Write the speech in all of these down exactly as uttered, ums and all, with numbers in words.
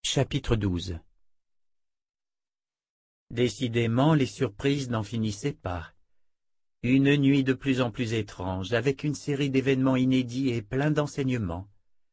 Chapitre douze. Décidément, les surprises n'en finissaient pas. Une nuit de plus en plus étrange, avec une série d'événements inédits et pleins d'enseignements.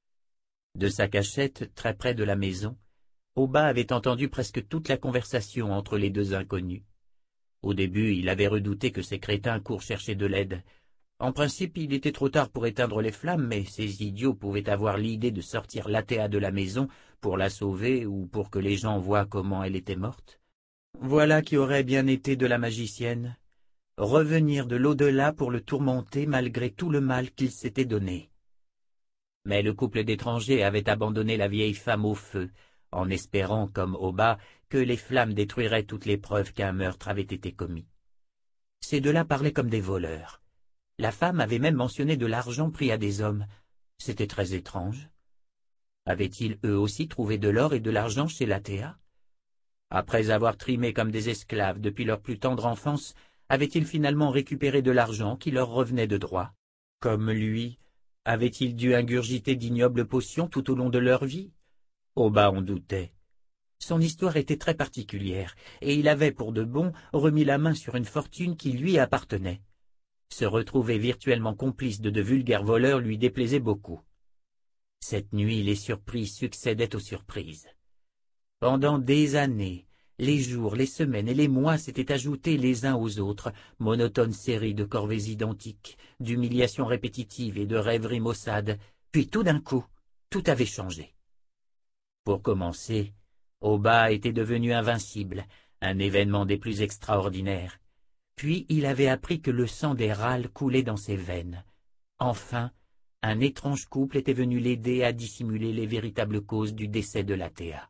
De sa cachette, très près de la maison, Oba avait entendu presque toute la conversation entre les deux inconnus. Au début, il avait redouté que ces crétins courent chercher de l'aide. En principe, il était trop tard pour éteindre les flammes, mais ces idiots pouvaient avoir l'idée de sortir l'Athéa de la maison pour la sauver ou pour que les gens voient comment elle était morte. Voilà qui aurait bien été de la magicienne. Revenir de l'au-delà pour le tourmenter malgré tout le mal qu'il s'était donné. Mais le couple d'étrangers avait abandonné la vieille femme au feu, en espérant, comme Oba, que les flammes détruiraient toutes les preuves qu'un meurtre avait été commis. Ces deux-là parlaient comme des voleurs. La femme avait même mentionné de l'argent pris à des hommes. C'était très étrange. Avaient-ils eux aussi trouvé de l'or et de l'argent chez l'Athéa? Après avoir trimé comme des esclaves depuis leur plus tendre enfance, avaient-ils finalement récupéré de l'argent qui leur revenait de droit? Comme lui, avaient-ils dû ingurgiter d'ignobles potions tout au long de leur vie? Oba en doutait. Son histoire était très particulière, et il avait pour de bon remis la main sur une fortune qui lui appartenait. Se retrouver virtuellement complice de de vulgaires voleurs lui déplaisait beaucoup. Cette nuit, les surprises succédaient aux surprises. Pendant des années, les jours, les semaines et les mois s'étaient ajoutés les uns aux autres, monotone série de corvées identiques, d'humiliations répétitives et de rêveries maussades, puis tout d'un coup, tout avait changé. Pour commencer, Oba était devenu invincible, un événement des plus extraordinaires. Puis il avait appris que le sang des râles coulait dans ses veines. Enfin, un étrange couple était venu l'aider à dissimuler les véritables causes du décès de l'Athéa.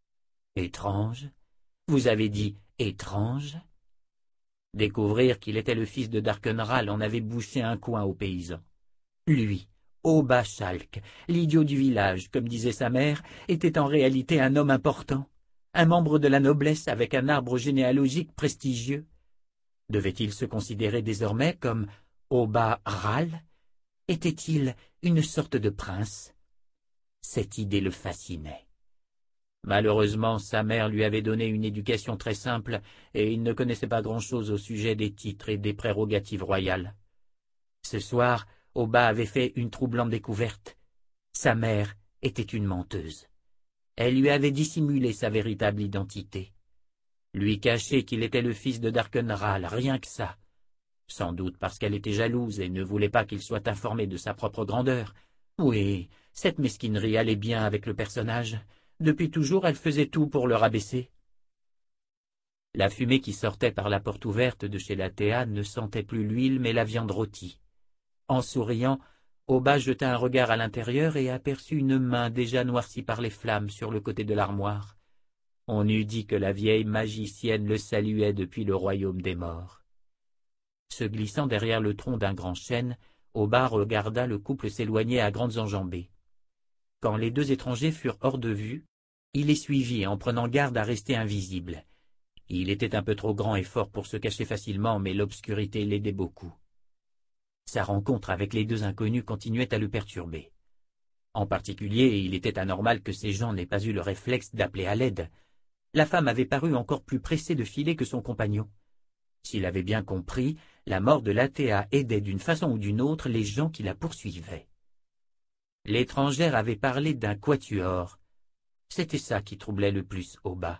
Étrange? Vous avez dit étrange? Découvrir qu'il était le fils de Darkenral en avait bouché un coin aux paysans. Lui, Oba Chalk, l'idiot du village, comme disait sa mère, était en réalité un homme important, un membre de la noblesse avec un arbre généalogique prestigieux. Devait-il se considérer désormais comme Oba Ral? Était-il une sorte de prince? Cette idée le fascinait. Malheureusement, sa mère lui avait donné une éducation très simple et il ne connaissait pas grand-chose au sujet des titres et des prérogatives royales. Ce soir, Oba avait fait une troublante découverte. Sa mère était une menteuse. Elle lui avait dissimulé sa véritable identité. Lui cacher qu'il était le fils de Darkenral, rien que ça. Sans doute parce qu'elle était jalouse et ne voulait pas qu'il soit informé de sa propre grandeur. Oui, cette mesquinerie allait bien avec le personnage. Depuis toujours, elle faisait tout pour le rabaisser. La fumée qui sortait par la porte ouverte de chez l'Athéa ne sentait plus l'huile mais la viande rôtie. En souriant, Oba jeta un regard à l'intérieur et aperçut une main déjà noircie par les flammes sur le côté de l'armoire. On eût dit que la vieille magicienne le saluait depuis le royaume des morts. Se glissant derrière le tronc d'un grand chêne, Oba regarda le couple s'éloigner à grandes enjambées. Quand les deux étrangers furent hors de vue, il les suivit en prenant garde à rester invisible. Il était un peu trop grand et fort pour se cacher facilement, mais l'obscurité l'aidait beaucoup. Sa rencontre avec les deux inconnus continuait à le perturber. En particulier, il était anormal que ces gens n'aient pas eu le réflexe d'appeler à l'aide. La femme avait paru encore plus pressée de filer que son compagnon. S'il avait bien compris, la mort de l'Athéa aidait d'une façon ou d'une autre les gens qui la poursuivaient. L'étrangère avait parlé d'un quatuor. C'était ça qui troublait le plus Oba.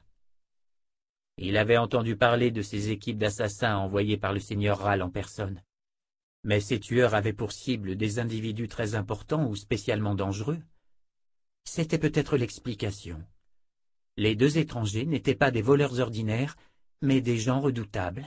Il avait entendu parler de ces équipes d'assassins envoyées par le seigneur Ral en personne. Mais ces tueurs avaient pour cible des individus très importants ou spécialement dangereux. C'était peut-être l'explication. Les deux étrangers n'étaient pas des voleurs ordinaires, mais des gens redoutables.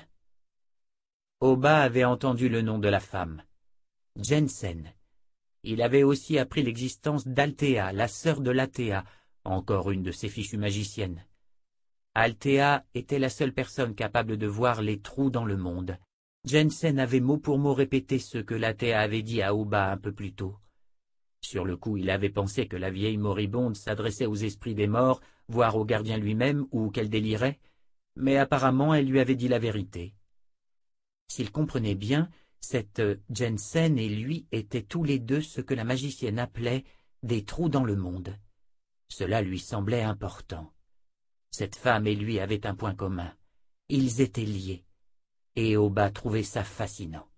Oba avait entendu le nom de la femme, Jensen. Il avait aussi appris l'existence d'Althea, la sœur de l'Athéa, encore une de ces fichues magiciennes. Althea était la seule personne capable de voir les trous dans le monde. Jensen avait mot pour mot répété ce que l'Athéa avait dit à Oba un peu plus tôt. Sur le coup, il avait pensé que la vieille moribonde s'adressait aux esprits des morts, voire au gardien lui-même, ou qu'elle délirait, mais apparemment elle lui avait dit la vérité. S'il comprenait bien, cette Jensen et lui étaient tous les deux ce que la magicienne appelait des trous dans le monde. Cela lui semblait important. Cette femme et lui avaient un point commun. Ils étaient liés, et Obad trouvait ça fascinant.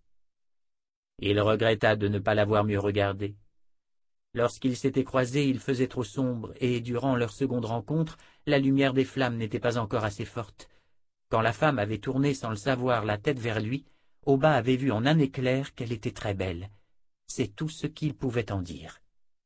Il regretta de ne pas l'avoir mieux regardée. Lorsqu'ils s'étaient croisés, il faisait trop sombre, et durant leur seconde rencontre, la lumière des flammes n'était pas encore assez forte. Quand la femme avait tourné sans le savoir la tête vers lui, Obad avait vu en un éclair qu'elle était très belle. C'est tout ce qu'il pouvait en dire.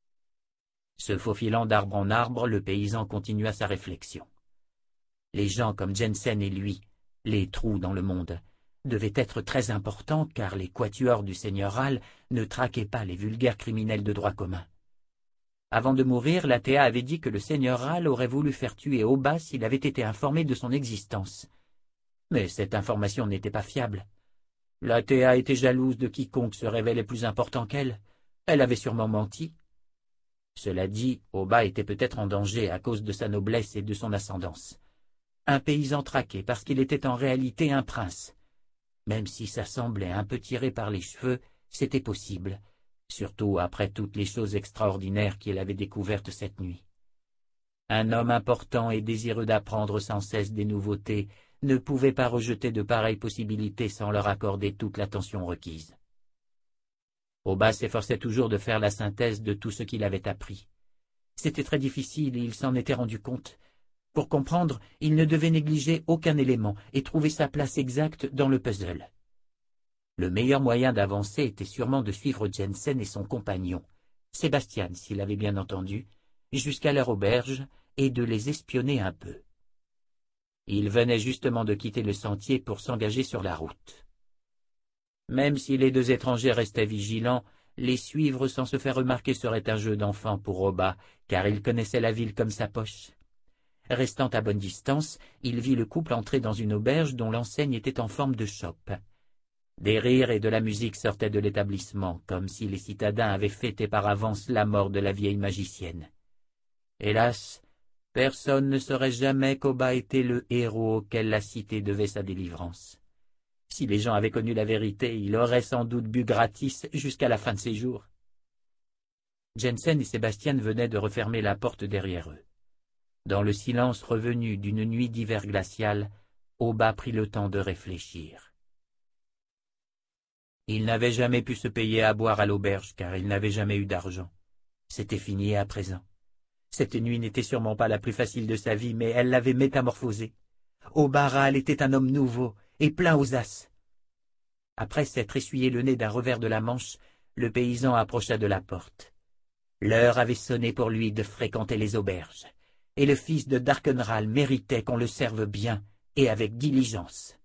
Se faufilant d'arbre en arbre, le paysan continua sa réflexion. Les gens comme Jensen et lui, les trous dans le monde, devaient être très importants car les quatuors du seigneur Hall ne traquaient pas les vulgaires criminels de droit commun. Avant de mourir, l'A T A avait dit que le seigneur Hall aurait voulu faire tuer Obad s'il avait été informé de son existence. Mais cette information n'était pas fiable. L'A T A était jalouse de quiconque se révélait plus important qu'elle. Elle avait sûrement menti. Cela dit, Obad était peut-être en danger à cause de sa noblesse et de son ascendance. Un paysan traqué parce qu'il était en réalité un prince. Même si ça semblait un peu tiré par les cheveux, c'était possible, surtout après toutes les choses extraordinaires qu'il avait découvertes cette nuit. Un homme important et désireux d'apprendre sans cesse des nouveautés ne pouvait pas rejeter de pareilles possibilités sans leur accorder toute l'attention requise. Obad s'efforçait toujours de faire la synthèse de tout ce qu'il avait appris. C'était très difficile et il s'en était rendu compte. Pour comprendre, il ne devait négliger aucun élément et trouver sa place exacte dans le puzzle. Le meilleur moyen d'avancer était sûrement de suivre Jensen et son compagnon, Sébastien s'il avait bien entendu, jusqu'à leur auberge et de les espionner un peu. Ils venaient justement de quitter le sentier pour s'engager sur la route. Même si les deux étrangers restaient vigilants, les suivre sans se faire remarquer serait un jeu d'enfant pour Obad, car il connaissait la ville comme sa poche. Restant à bonne distance, il vit le couple entrer dans une auberge dont l'enseigne était en forme de chope. Des rires et de la musique sortaient de l'établissement, comme si les citadins avaient fêté par avance la mort de la vieille magicienne. Hélas, personne ne saurait jamais qu'Obad était le héros auquel la cité devait sa délivrance. Si les gens avaient connu la vérité, il aurait sans doute bu gratis jusqu'à la fin de ses jours. Jensen et Sébastien venaient de refermer la porte derrière eux. Dans le silence revenu d'une nuit d'hiver glacial, Obad prit le temps de réfléchir. Il n'avait jamais pu se payer à boire à l'auberge car il n'avait jamais eu d'argent. C'était fini à présent. Cette nuit n'était sûrement pas la plus facile de sa vie, mais elle l'avait métamorphosé. Obad Rahal était un homme nouveau et plein aux as. Après s'être essuyé le nez d'un revers de la manche, le paysan approcha de la porte. L'heure avait sonné pour lui de fréquenter les auberges. Et le fils de Darkenral méritait qu'on le serve bien et avec diligence.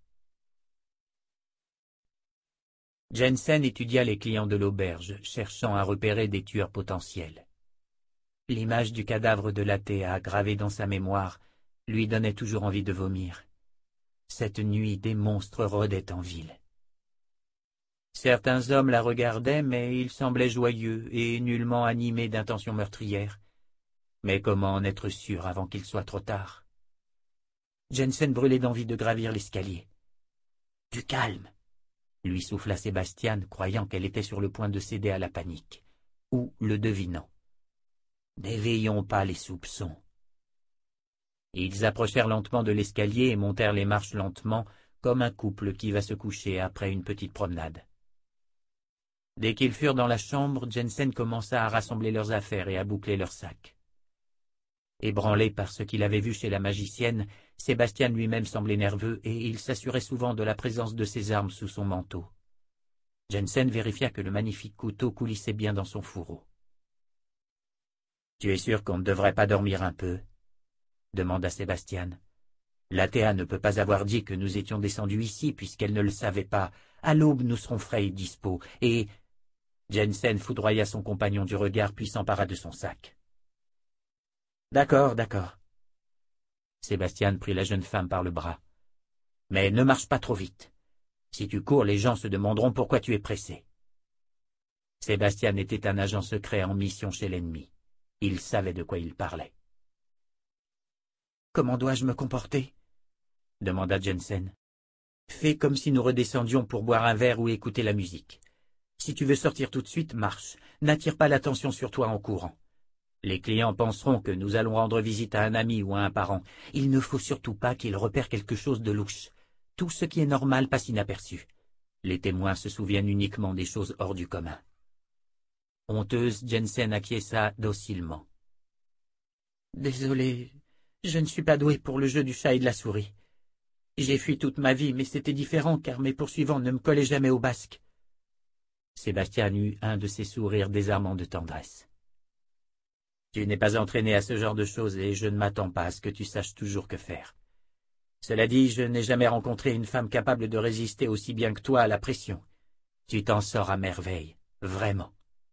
Jensen étudia les clients de l'auberge, cherchant à repérer des tueurs potentiels. L'image du cadavre de l'A T A gravé dans sa mémoire lui donnait toujours envie de vomir. Cette nuit, des monstres rôdaient en ville. Certains hommes la regardaient, mais ils semblaient joyeux et nullement animés d'intentions meurtrières. Mais comment en être sûr avant qu'il soit trop tard? Jensen brûlait d'envie de gravir l'escalier. « Du calme !» lui souffla Sébastien, croyant qu'elle était sur le point de céder à la panique, ou le devinant. « N'éveillons pas les soupçons. » Ils approchèrent lentement de l'escalier et montèrent les marches lentement, comme un couple qui va se coucher après une petite promenade. Dès qu'ils furent dans la chambre, Jensen commença à rassembler leurs affaires et à boucler leurs sacs. Ébranlé par ce qu'il avait vu chez la magicienne, Sébastien lui-même semblait nerveux et il s'assurait souvent de la présence de ses armes sous son manteau. Jensen vérifia que le magnifique couteau coulissait bien dans son fourreau. « Tu es sûr qu'on ne devrait pas dormir un peu ?» demanda Sébastien. « L'A T A ne peut pas avoir dit que nous étions descendus ici puisqu'elle ne le savait pas. À l'aube nous serons frais et dispos, et... » Jensen foudroya son compagnon du regard puis s'empara de son sac. « D'accord, d'accord. » Sébastien prit la jeune femme par le bras. « Mais ne marche pas trop vite. Si tu cours, les gens se demanderont pourquoi tu es pressé. » Sébastien était un agent secret en mission chez l'ennemi. Il savait de quoi il parlait. « Comment dois-je me comporter ?» demanda Jensen. « Fais comme si nous redescendions pour boire un verre ou écouter la musique. Si tu veux sortir tout de suite, marche. N'attire pas l'attention sur toi en courant. Les clients penseront que nous allons rendre visite à un ami ou à un parent. Il ne faut surtout pas qu'ils repèrent quelque chose de louche. Tout ce qui est normal passe inaperçu. Les témoins se souviennent uniquement des choses hors du commun. Honteuse, Jensen acquiesça docilement. « Désolé, je ne suis pas doué pour le jeu du chat et de la souris. J'ai fui toute ma vie, mais c'était différent car mes poursuivants ne me collaient jamais au basque. » Sébastien eut un de ces sourires désarmants de tendresse. « Tu n'es pas entraîné à ce genre de choses et je ne m'attends pas à ce que tu saches toujours que faire. Cela dit, je n'ai jamais rencontré une femme capable de résister aussi bien que toi à la pression. Tu t'en sors à merveille, vraiment. »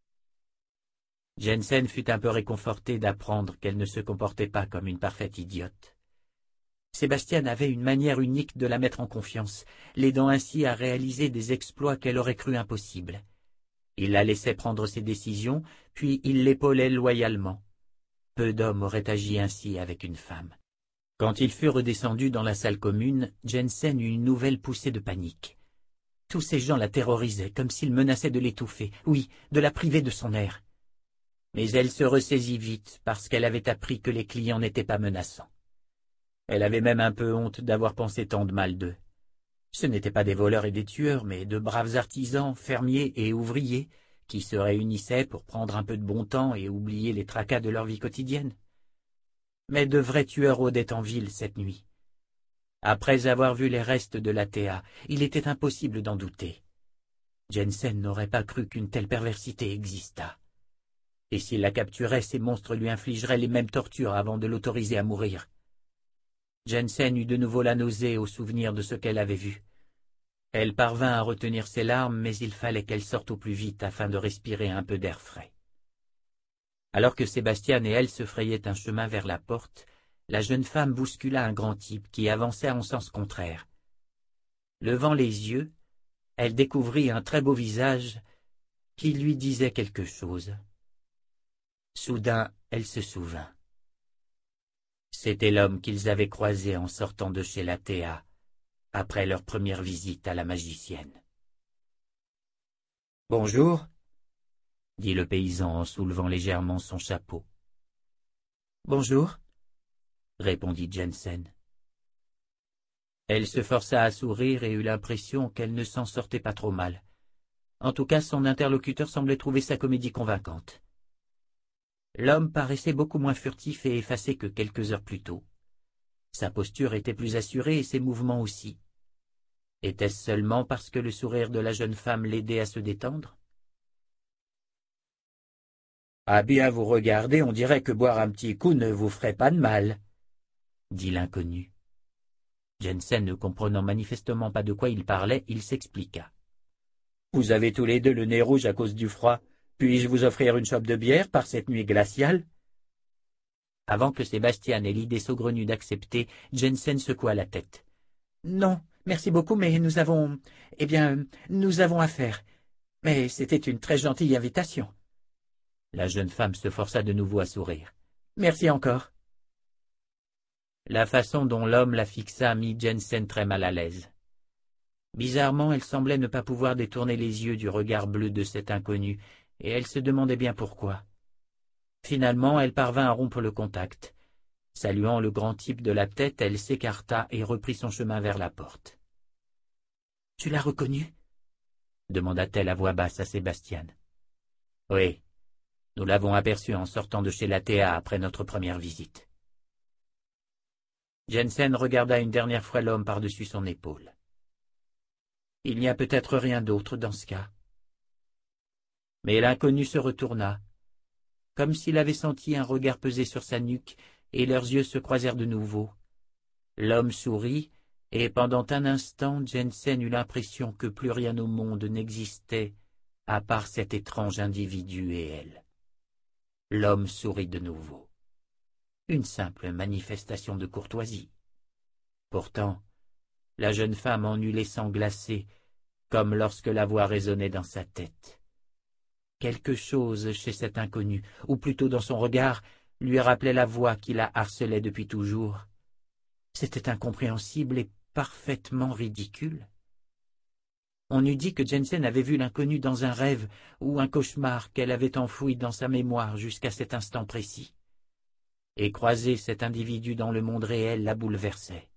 Jensen fut un peu réconforté d'apprendre qu'elle ne se comportait pas comme une parfaite idiote. Sébastien avait une manière unique de la mettre en confiance, l'aidant ainsi à réaliser des exploits qu'elle aurait cru impossibles. Il la laissait prendre ses décisions, puis il l'épaulait loyalement. Peu d'hommes auraient agi ainsi avec une femme. Quand il fut redescendu dans la salle commune, Jensen eut une nouvelle poussée de panique. Tous ces gens la terrorisaient, comme s'ils menaçaient de l'étouffer, oui, de la priver de son air. Mais elle se ressaisit vite, parce qu'elle avait appris que les clients n'étaient pas menaçants. Elle avait même un peu honte d'avoir pensé tant de mal d'eux. Ce n'étaient pas des voleurs et des tueurs, mais de braves artisans, fermiers et ouvriers, qui se réunissaient pour prendre un peu de bon temps et oublier les tracas de leur vie quotidienne. Mais de vrais tueurs rôdaient en ville cette nuit. Après avoir vu les restes de la Théa, il était impossible d'en douter. Jensen n'aurait pas cru qu'une telle perversité existât. Et s'il la capturait, ces monstres lui infligeraient les mêmes tortures avant de l'autoriser à mourir. Jensen eut de nouveau la nausée au souvenir de ce qu'elle avait vu. Elle parvint à retenir ses larmes, mais il fallait qu'elle sorte au plus vite afin de respirer un peu d'air frais. Alors que Sébastien et elle se frayaient un chemin vers la porte, la jeune femme bouscula un grand type qui avançait en sens contraire. Levant les yeux, elle découvrit un très beau visage qui lui disait quelque chose. Soudain, elle se souvint. C'était l'homme qu'ils avaient croisé en sortant de chez la Théa, après leur première visite à la magicienne. « Bonjour, » dit le paysan en soulevant légèrement son chapeau. « Bonjour, » répondit Jensen. Elle se força à sourire et eut l'impression qu'elle ne s'en sortait pas trop mal. En tout cas, son interlocuteur semblait trouver sa comédie convaincante. L'homme paraissait beaucoup moins furtif et effacé que quelques heures plus tôt. Sa posture était plus assurée et ses mouvements aussi. Était-ce seulement parce que le sourire de la jeune femme l'aidait à se détendre? « À bien vous regarder, on dirait que boire un petit coup ne vous ferait pas de mal, » dit l'inconnu. Jensen ne comprenant manifestement pas de quoi il parlait, il s'expliqua. « Vous avez tous les deux le nez rouge à cause du froid. Puis-je vous offrir une chope de bière par cette nuit glaciale ?» Avant que Sébastien ait l'idée saugrenue d'accepter, Jensen secoua la tête. « Non, merci beaucoup, mais nous avons... Eh bien, nous avons affaire. Mais c'était une très gentille invitation. » La jeune femme se força de nouveau à sourire. « Merci encore. » La façon dont l'homme la fixa mit Jensen très mal à l'aise. Bizarrement, elle semblait ne pas pouvoir détourner les yeux du regard bleu de cet inconnu, et elle se demandait bien pourquoi. Finalement, elle parvint à rompre le contact. Saluant le grand type de la tête, elle s'écarta et reprit son chemin vers la porte. « Tu l'as reconnu ?» demanda-t-elle à voix basse à Sébastien. « Oui, nous l'avons aperçu en sortant de chez la Théa après notre première visite. » Jensen regarda une dernière fois l'homme par-dessus son épaule. « Il n'y a peut-être rien d'autre dans ce cas. » Mais l'inconnu se retourna, comme s'il avait senti un regard peser sur sa nuque, et leurs yeux se croisèrent de nouveau. L'homme sourit, et pendant un instant Jensen eut l'impression que plus rien au monde n'existait à part cet étrange individu et elle. L'homme sourit de nouveau. Une simple manifestation de courtoisie. Pourtant, la jeune femme en eut les sangs glacés, comme lorsque la voix résonnait dans sa tête. Quelque chose chez cet inconnu, ou plutôt dans son regard, lui rappelait la voix qui la harcelait depuis toujours. C'était incompréhensible et parfaitement ridicule. On eût dit que Jensen avait vu l'inconnu dans un rêve ou un cauchemar qu'elle avait enfoui dans sa mémoire jusqu'à cet instant précis. Et croiser cet individu dans le monde réel la bouleversait.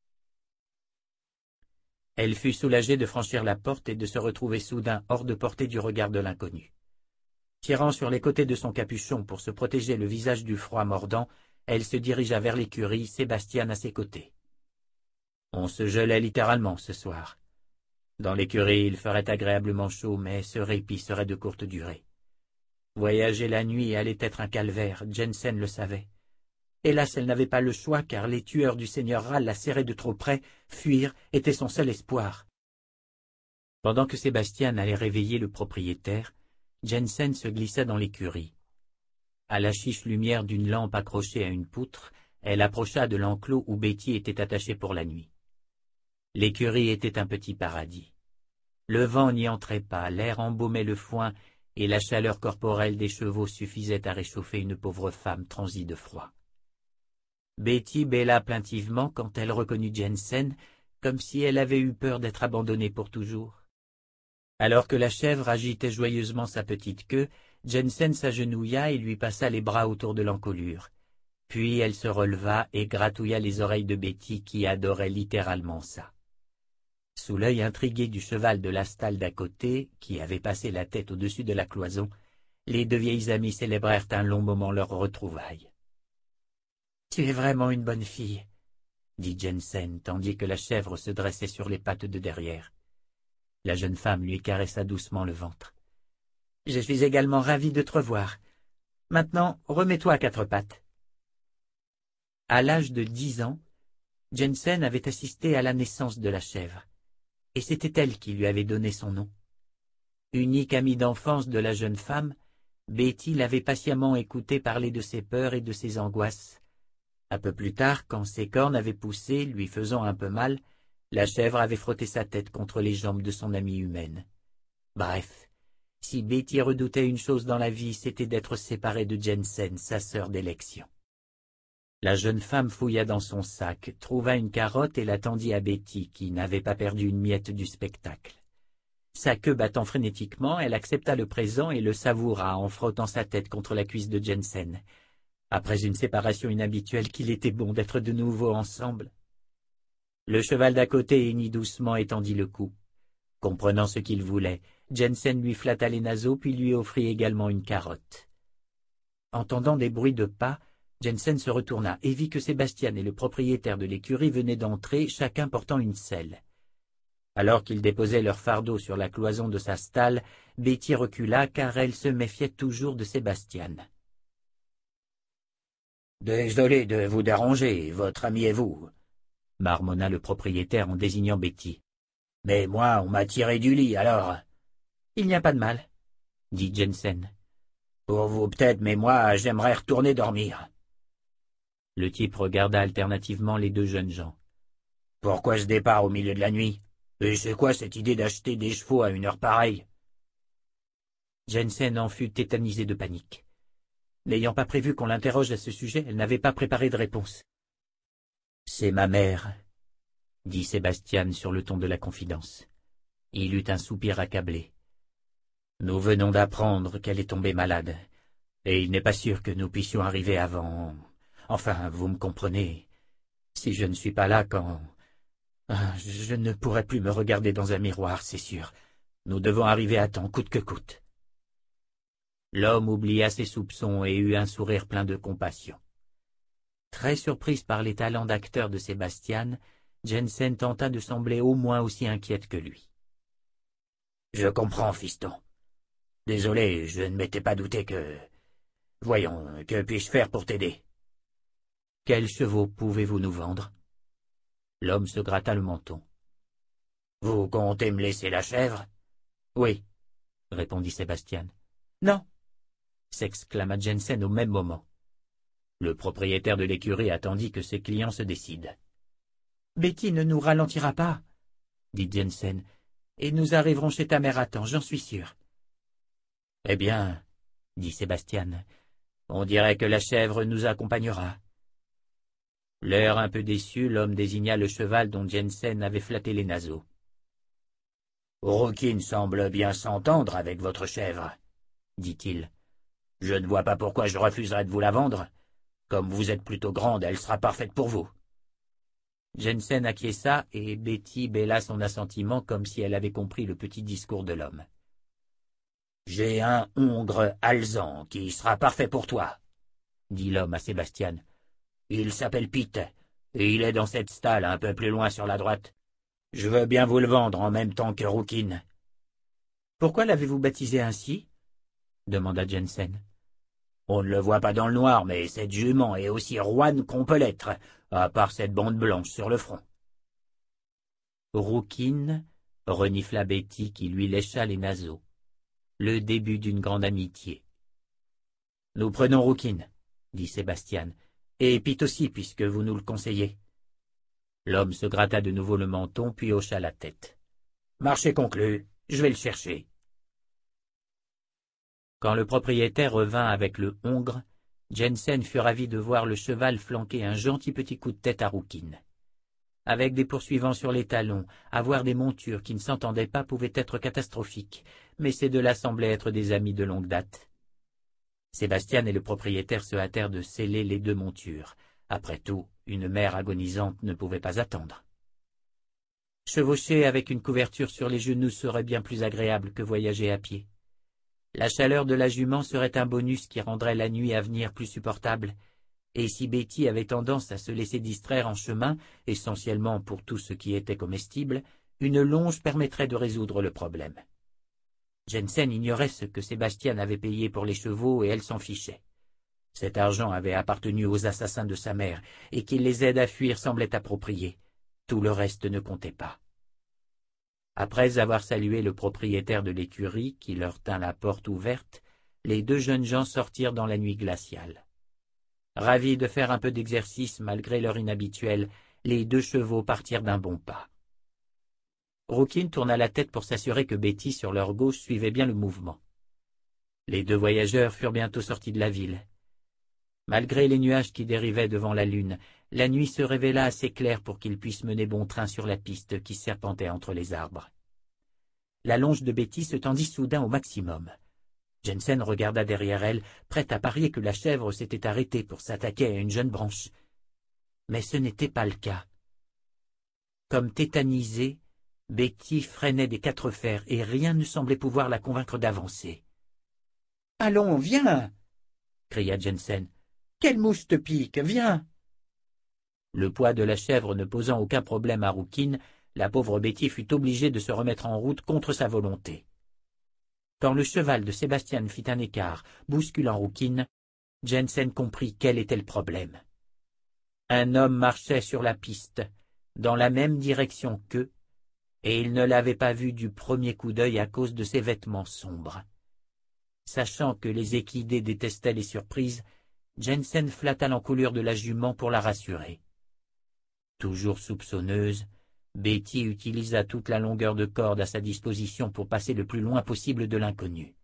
Elle fut soulagée de franchir la porte et de se retrouver soudain hors de portée du regard de l'inconnu. Tirant sur les côtés de son capuchon pour se protéger le visage du froid mordant, elle se dirigea vers l'écurie, Sébastien à ses côtés. On se gelait littéralement ce soir. Dans l'écurie, il ferait agréablement chaud, mais ce répit serait de courte durée. Voyager la nuit allait être un calvaire, Jensen le savait. Hélas, elle n'avait pas le choix, car les tueurs du seigneur Ral la serraient de trop près, fuir était son seul espoir. Pendant que Sébastien allait réveiller le propriétaire, Jensen se glissa dans l'écurie. À la chiche lumière d'une lampe accrochée à une poutre, elle approcha de l'enclos où Betty était attachée pour la nuit. L'écurie était un petit paradis. Le vent n'y entrait pas, l'air embaumait le foin, et la chaleur corporelle des chevaux suffisait à réchauffer une pauvre femme transie de froid. Betty bêla plaintivement quand elle reconnut Jensen, comme si elle avait eu peur d'être abandonnée pour toujours. Alors que la chèvre agitait joyeusement sa petite queue, Jensen s'agenouilla et lui passa les bras autour de l'encolure. Puis elle se releva et gratouilla les oreilles de Betty qui adorait littéralement ça. Sous l'œil intrigué du cheval de la stalle d'à côté, qui avait passé la tête au-dessus de la cloison, les deux vieilles amies célébrèrent un long moment leur retrouvaille. « Tu es vraiment une bonne fille, » dit Jensen, tandis que la chèvre se dressait sur les pattes de derrière. La jeune femme lui caressa doucement le ventre. « Je suis également ravie de te revoir. Maintenant, remets-toi à quatre pattes. » À l'âge de dix ans, Jensen avait assisté à la naissance de la chèvre, et c'était elle qui lui avait donné son nom. Unique amie d'enfance de la jeune femme, Betty l'avait patiemment écoutée parler de ses peurs et de ses angoisses. Un peu plus tard, quand ses cornes avaient poussé, lui faisant un peu mal, la chèvre avait frotté sa tête contre les jambes de son amie humaine. Bref, si Betty redoutait une chose dans la vie, c'était d'être séparée de Jensen, sa sœur d'élection. La jeune femme fouilla dans son sac, trouva une carotte et la tendit à Betty, qui n'avait pas perdu une miette du spectacle. Sa queue battant frénétiquement, elle accepta le présent et le savoura en frottant sa tête contre la cuisse de Jensen. Après une séparation inhabituelle, qu'il était bon d'être de nouveau ensemble. Le cheval d'à côté hennit doucement et tendit le cou. Comprenant ce qu'il voulait, Jensen lui flatta les naseaux puis lui offrit également une carotte. Entendant des bruits de pas, Jensen se retourna et vit que Sébastien et le propriétaire de l'écurie venaient d'entrer, chacun portant une selle. Alors qu'ils déposaient leur fardeau sur la cloison de sa stalle, Betty recula car elle se méfiait toujours de Sébastien. « Désolé de vous déranger, votre ami et vous, » marmonna le propriétaire en désignant Betty. « Mais moi, on m'a tiré du lit, alors... »« Il n'y a pas de mal, » dit Jensen. « Pour vous peut-être, mais moi, j'aimerais retourner dormir. » Le type regarda alternativement les deux jeunes gens. « Pourquoi ce départ au milieu de la nuit? Et c'est quoi cette idée d'acheter des chevaux à une heure pareille ?» Jensen en fut tétanisée de panique. N'ayant pas prévu qu'on l'interroge à ce sujet, elle n'avait pas préparé de réponse. « C'est ma mère, » dit Sébastien sur le ton de la confidence. Il eut un soupir accablé. « Nous venons d'apprendre qu'elle est tombée malade, et il n'est pas sûr que nous puissions arriver avant... Enfin, vous me comprenez. Si je ne suis pas là quand... Je ne pourrai plus me regarder dans un miroir, c'est sûr. Nous devons arriver à temps, coûte que coûte. » L'homme oublia ses soupçons et eut un sourire plein de compassion. Très surprise par les talents d'acteur de Sébastien, Jensen tenta de sembler au moins aussi inquiète que lui. « Je comprends, fiston. Désolé, je ne m'étais pas douté que... Voyons, que puis-je faire pour t'aider? » « Quels chevaux pouvez-vous nous vendre ?» L'homme se gratta le menton. « Vous comptez me laisser la chèvre? »« Oui, » répondit Sébastien. « Non !» s'exclama Jensen au même moment. Le propriétaire de l'écurie attendit que ses clients se décident. « Betty ne nous ralentira pas, » dit Jensen, « et nous arriverons chez ta mère à temps, j'en suis sûr. »« Eh bien, » dit Sébastien, « on dirait que la chèvre nous accompagnera. » L'air un peu déçu, l'homme désigna le cheval dont Jensen avait flatté les naseaux. Rouquine semble bien s'entendre avec votre chèvre, dit-il. Je ne vois pas pourquoi je refuserais de vous la vendre. Comme vous êtes plutôt grande, elle sera parfaite pour vous. Jensen acquiesça et Betty bêla son assentiment comme si elle avait compris le petit discours de l'homme. « J'ai un hongre alezan qui sera parfait pour toi, » dit l'homme à Sébastien. « Il s'appelle Pete, et il est dans cette stalle un peu plus loin sur la droite. Je veux bien vous le vendre en même temps que Rouquine. »« Pourquoi l'avez-vous baptisé ainsi ?» demanda Jensen. « On ne le voit pas dans le noir, mais cette jument est aussi roine qu'on peut l'être, à part cette bande blanche sur le front. » Rouquine, renifla Betty qui lui lécha les naseaux. Le début d'une grande amitié. « Nous prenons Rouquine, » dit Sébastien, « et Pete aussi, puisque vous nous le conseillez. » L'homme se gratta de nouveau le menton, puis hocha la tête. « Marché conclu, je vais le chercher. » Quand le propriétaire revint avec le hongre, Jensen fut ravi de voir le cheval flanquer un gentil petit coup de tête à Rouquine. Avec des poursuivants sur les talons, avoir des montures qui ne s'entendaient pas pouvait être catastrophique, mais ces deux-là semblaient être des amis de longue date. Sébastien et le propriétaire se hâtèrent de sceller les deux montures. Après tout, une mère agonisante ne pouvait pas attendre. Chevaucher avec une couverture sur les genoux serait bien plus agréable que voyager à pied. La chaleur de la jument serait un bonus qui rendrait la nuit à venir plus supportable, et si Betty avait tendance à se laisser distraire en chemin, essentiellement pour tout ce qui était comestible, une longe permettrait de résoudre le problème. Jensen ignorait ce que Sébastien avait payé pour les chevaux et elle s'en fichait. Cet argent avait appartenu aux assassins de sa mère, et qu'il les aide à fuir semblait approprié. Tout le reste ne comptait pas. Après avoir salué le propriétaire de l'écurie, qui leur tint la porte ouverte, les deux jeunes gens sortirent dans la nuit glaciale. Ravis de faire un peu d'exercice malgré leur inhabituel, les deux chevaux partirent d'un bon pas. Rouquine tourna la tête pour s'assurer que Betty, sur leur gauche, suivait bien le mouvement. Les deux voyageurs furent bientôt sortis de la ville. Malgré les nuages qui dérivaient devant la lune, la nuit se révéla assez claire pour qu'ils puissent mener bon train sur la piste qui serpentait entre les arbres. La longe de Betty se tendit soudain au maximum. Jensen regarda derrière elle, prête à parier que la chèvre s'était arrêtée pour s'attaquer à une jeune branche. Mais ce n'était pas le cas. Comme tétanisée, Betty freinait des quatre fers et rien ne semblait pouvoir la convaincre d'avancer. « Allons, viens !» cria Jensen. « Quelle mouche te pique, viens !» Le poids de la chèvre ne posant aucun problème à Rouquine, la pauvre Betty fut obligée de se remettre en route contre sa volonté. Quand le cheval de Sébastien fit un écart, bousculant Rouquine, Jensen comprit quel était le problème. Un homme marchait sur la piste, dans la même direction qu'eux, et il ne l'avait pas vu du premier coup d'œil à cause de ses vêtements sombres. Sachant que les équidés détestaient les surprises, Jensen flatta l'encolure de la jument pour la rassurer. Toujours soupçonneuse, Betty utilisa toute la longueur de corde à sa disposition pour passer le plus loin possible de l'inconnu.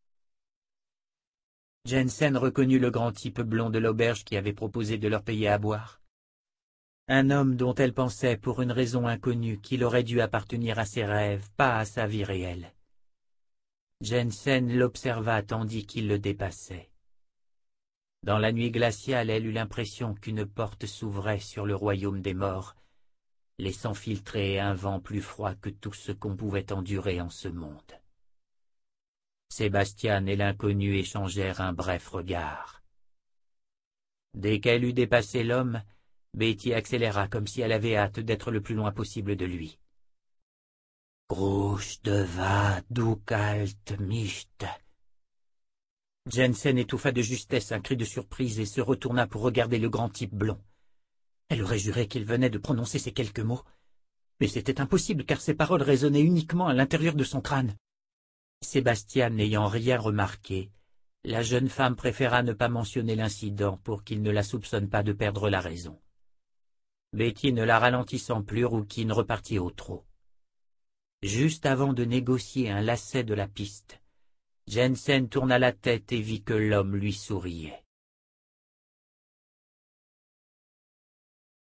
Jensen reconnut le grand type blond de l'auberge qui avait proposé de leur payer à boire. Un homme dont elle pensait, pour une raison inconnue, qu'il aurait dû appartenir à ses rêves, pas à sa vie réelle. Jensen l'observa tandis qu'il le dépassait. Dans la nuit glaciale, elle eut l'impression qu'une porte s'ouvrait sur le royaume des morts, laissant filtrer un vent plus froid que tout ce qu'on pouvait endurer en ce monde. Sébastien et l'inconnu échangèrent un bref regard. Dès qu'elle eut dépassé l'homme, Betty accéléra comme si elle avait hâte d'être le plus loin possible de lui. « Grusch de va du kalt mischt » Jensen étouffa de justesse un cri de surprise et se retourna pour regarder le grand type blond. Elle aurait juré qu'il venait de prononcer ces quelques mots, mais c'était impossible car ces paroles résonnaient uniquement à l'intérieur de son crâne. Sébastien n'ayant rien remarqué, la jeune femme préféra ne pas mentionner l'incident pour qu'il ne la soupçonne pas de perdre la raison. Betty ne la ralentissant plus, Rouquine repartit au trot. Juste avant de négocier un lacet de la piste, Jensen tourna la tête et vit que l'homme lui souriait.